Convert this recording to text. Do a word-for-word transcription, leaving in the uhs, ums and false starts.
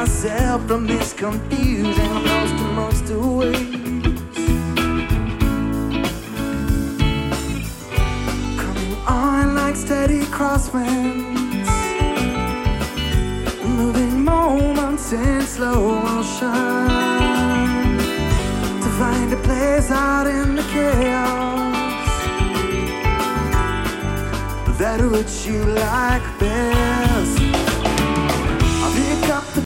myself from this confusion. I'm lost amongst the waves, coming on like steady crosswinds, moving moments in slow motion to find a place out in the chaos that which you like best.